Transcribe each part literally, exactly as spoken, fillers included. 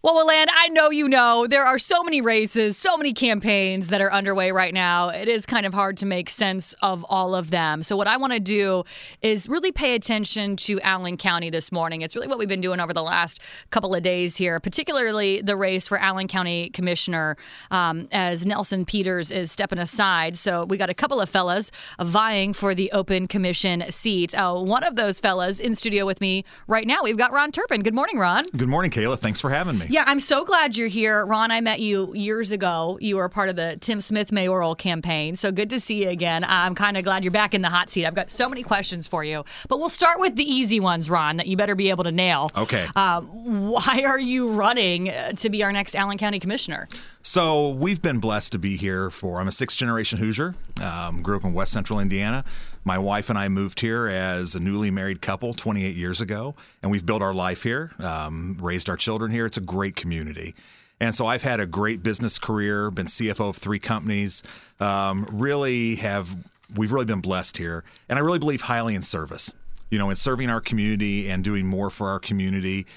Well, Willand, I know you know there are so many races, so many campaigns that are underway right now. It is kind of hard to make sense of all of them. So what I want to do is really pay attention to Allen County this morning. It's really what we've been doing over the last couple of days here, particularly the race for Allen County Commissioner um, as Nelson Peters is stepping aside. So we got a couple of fellas vying for the open commission seat. Uh, one of those fellas in studio with me right now, we've got Ron Turpin. Good morning, Ron. Good morning, Kayla. Thanks for having me. Yeah, I'm so glad you're here. Ron, I met you years ago. You were part of the Tim Smith mayoral campaign. So good to see you again. I'm kind of glad you're back in the hot seat. I've got so many questions for you. But we'll start with the easy ones, Ron, that you better be able to nail. Okay. Um, why are you running to be our next Allen County Commissioner? So we've been blessed to be here for, I'm a sixth-generation Hoosier. Um, grew up in West Central Indiana. My wife and I moved here as a newly married couple twenty-eight years ago, and we've built our life here, um, raised our children here. It's a great community. And so I've had a great business career, been C F O of three companies, um, really have, we've really been blessed here. And I really believe highly in service, you know, in serving our community and doing more for our community.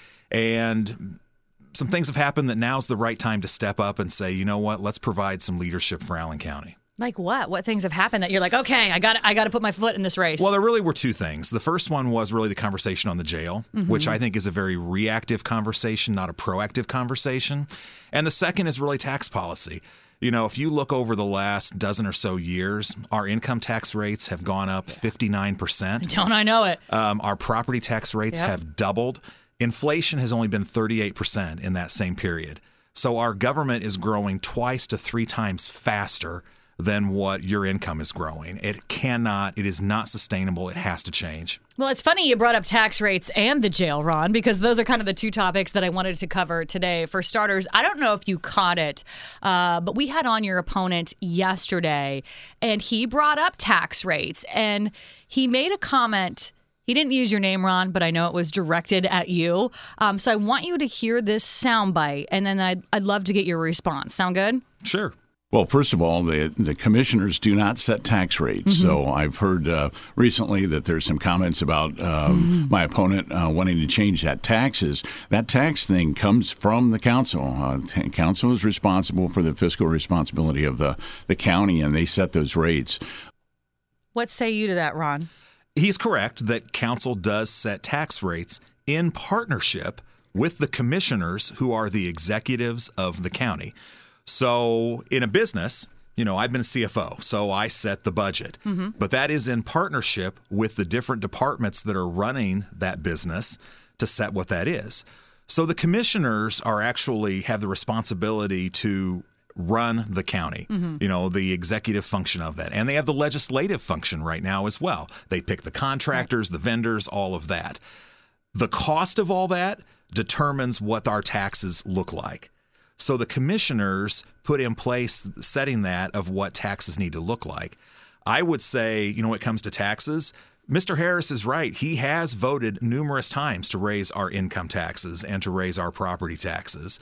And some things have happened that now's the right time to step up and say, you know what, let's provide some leadership for Allen County. Like what? What things have happened that you're like, okay, I got I got to put my foot in this race? Well, there really were two things. The first one was really the conversation on the jail, mm-hmm. which I think is a very reactive conversation, not a proactive conversation. And the second is really tax policy. You know, if you look over the last dozen or so years, our income tax rates have gone up fifty-nine percent. Don't I know it? Um, our property tax rates yep. have doubled. Inflation has only been thirty-eight percent in that same period. So our government is growing twice to three times faster than what your income is growing. It cannot, it is not sustainable. It has to change. Well, it's funny you brought up tax rates and the jail, Ron, because those are kind of the two topics that I wanted to cover today. For starters, I don't know if you caught it, uh, but we had on your opponent yesterday, and he brought up tax rates, and he made a comment. He didn't use your name, Ron, but I know it was directed at you. Um, so I want you to hear this soundbite, and then I'd, I'd love to get your response. Sound good? Sure. Well, first of all, the the commissioners do not set tax rates. Mm-hmm. So I've heard uh, recently that there's some comments about uh, mm-hmm. my opponent uh, wanting to change that taxes. That tax thing comes from the council. Uh, t- council is responsible for the fiscal responsibility of the, the county, and they set those rates. What say you to that, Ron? He's correct that council does set tax rates in partnership with the commissioners who are the executives of the county. So in a business, you know, I've been a C F O, so I set the budget. Mm-hmm. But that is in partnership with the different departments that are running that business to set what that is. So the commissioners are actually have the responsibility to run the county, mm-hmm. you know, the executive function of that. And they have the legislative function right now as well. They pick the contractors, right. the vendors, all of that. The cost of all that determines what our taxes look like. So the commissioners put in place setting that of what taxes need to look like. I would say, you know, when it comes to taxes, Mister Harris is right. He has voted numerous times to raise our income taxes and to raise our property taxes.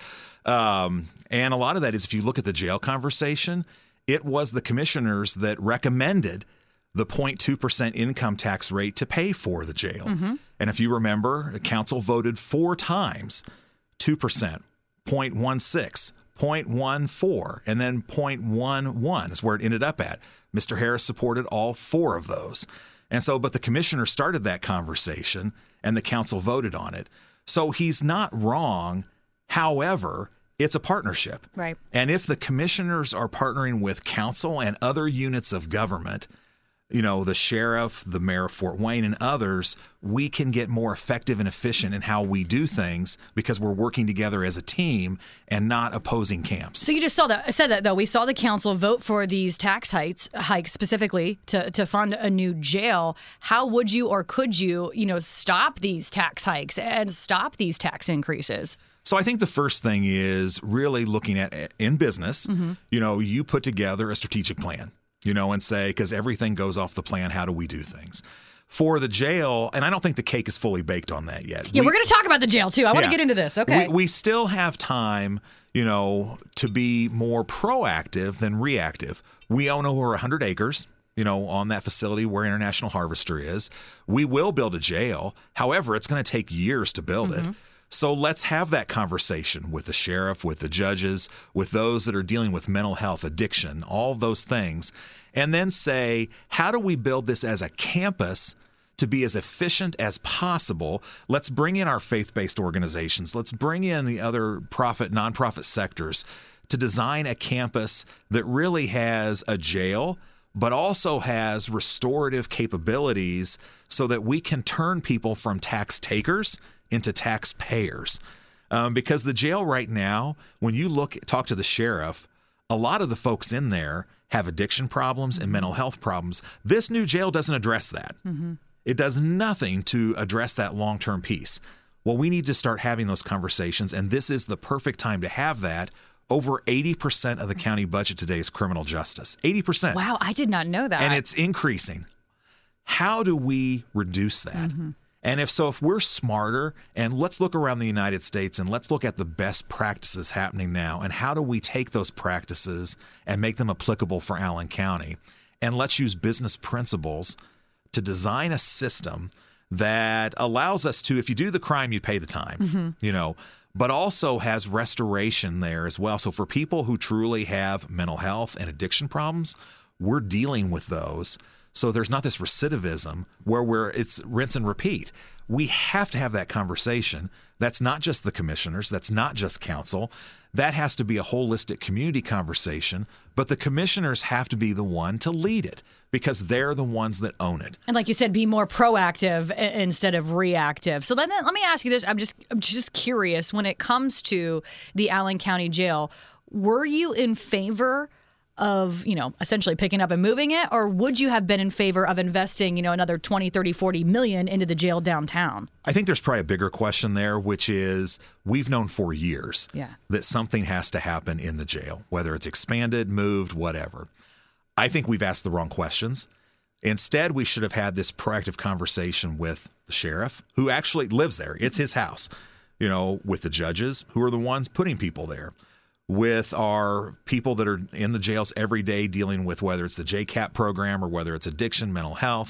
Um, and a lot of that is if you look at the jail conversation, it was the commissioners that recommended the zero point two percent income tax rate to pay for the jail. Mm-hmm. And if you remember, the council voted four times, two percent. zero point one six, zero point one four, and then zero point one one is where it ended up at. Mister Harris supported all four of those. And so, but the commissioner started that conversation and the council voted on it. So he's not wrong. However, it's a partnership. Right. And if the commissioners are partnering with council and other units of government, you know, the sheriff, the mayor of Fort Wayne, and others, we can get more effective and efficient in how we do things because we're working together as a team and not opposing camps. So you just saw that. Said that though. We saw the council vote for these tax hikes, hikes specifically to to fund a new jail. How would you or could you, you know, stop these tax hikes and stop these tax increases? So I think the first thing is really looking at in business. Mm-hmm. You know, you put together a strategic plan. You know, and say, because everything goes off the plan, how do we do things? For the jail, and I don't think the cake is fully baked on that yet. Yeah, we, we're going to talk about the jail, too. I want to yeah, get into this. Okay. We, we still have time, you know, to be more proactive than reactive. We own over one hundred acres, you know, on that facility where International Harvester is. We will build a jail. However, it's going to take years to build mm-hmm. it. So let's have that conversation with the sheriff, with the judges, with those that are dealing with mental health, addiction, all those things, and then say, how do we build this as a campus to be as efficient as possible? Let's bring in our faith-based organizations. Let's bring in the other profit, nonprofit sectors to design a campus that really has a jail, but also has restorative capabilities so that we can turn people from tax takers into taxpayers. Um, because the jail right now, when you look, talk to the sheriff, a lot of the folks in there have addiction problems and mental health problems. This new jail doesn't address that. Mm-hmm. It does nothing to address that long-term piece. Well, we need to start having those conversations, and this is the perfect time to have that. Over eighty percent of the county budget today is criminal justice. eighty percent. Wow, I did not know that. And it's increasing. How do we reduce that? Mm-hmm. And if so, if we're smarter, and let's look around the United States and let's look at the best practices happening now, and how do we take those practices and make them applicable for Allen County? And let's use business principles to design a system that allows us to, if you do the crime, you pay the time, mm-hmm. you know, but also has restoration there as well. So for people who truly have mental health and addiction problems, we're dealing with those. So there's not this recidivism where we're it's rinse and repeat. We have to have that conversation. That's not just the commissioners. That's not just council. That has to be a holistic community conversation. But the commissioners have to be the one to lead it because they're the ones that own it. And like you said, be more proactive instead of reactive. So then let me ask you this. I'm just I'm just curious. When it comes to the Allen County Jail, were you in favor of, you know, essentially picking up and moving it, or would you have been in favor of investing, you know, another twenty, thirty, forty million into the jail downtown? I think there's probably a bigger question there, which is we've known for years yeah. that something has to happen in the jail, whether it's expanded, moved, whatever. I think we've asked the wrong questions. Instead, we should have had this proactive conversation with the sheriff, who actually lives there. It's his house, you know, with the judges, who are the ones putting people there, with our people that are in the jails every day dealing with whether it's the J CAP program or whether it's addiction, mental health.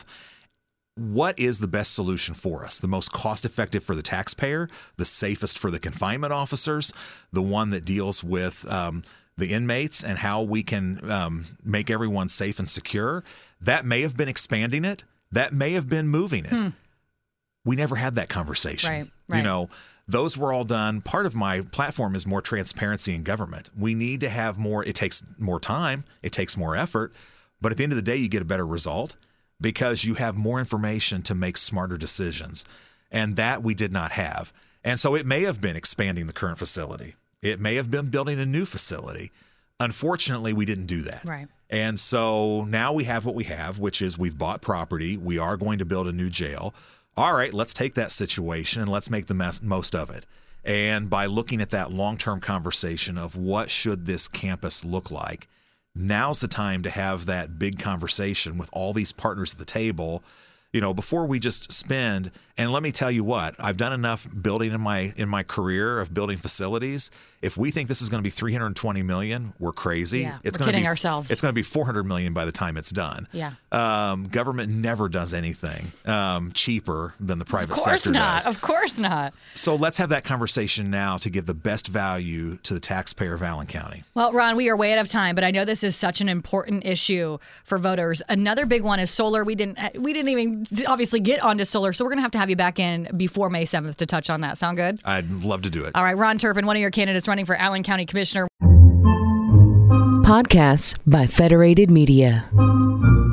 What is the best solution for us? The most cost-effective for the taxpayer, the safest for the confinement officers, the one that deals with um, the inmates and how we can um, make everyone safe and secure. That may have been expanding it. That may have been moving it. Hmm. We never had that conversation. Right, right. You know, those were all done. Part of my platform is more transparency in government. We need to have more. It takes more time. It takes more effort. But at the end of the day, you get a better result because you have more information to make smarter decisions. And that we did not have. And so it may have been expanding the current facility. It may have been building a new facility. Unfortunately, we didn't do that. Right. And so now we have what we have, which is we've bought property. We are going to build a new jail. All right, let's take that situation and let's make the most of it. And by looking at that long-term conversation of what should this campus look like, now's the time to have that big conversation with all these partners at the table, you know, before we just spend. And let me tell you what, I've done enough building in my in my career of building facilities. If we think this is going to be three hundred twenty million dollars, we're crazy. Yeah, it's we're going kidding to be, ourselves. It's going to be four hundred million dollars by the time it's done. Yeah. Um, government never does anything um, cheaper than the private of course sector not. does. Of course not. So let's have that conversation now to give the best value to the taxpayer of Allen County. Well, Ron, we are way out of time, but I know this is such an important issue for voters. Another big one is solar. We didn't we didn't even obviously get onto solar, so we're going to have to have you back in before May seventh to touch on that. Sound good? I'd love to do it. All right, Ron Turpin, one of your candidates running for Allen County Commissioner. Podcasts by Federated Media.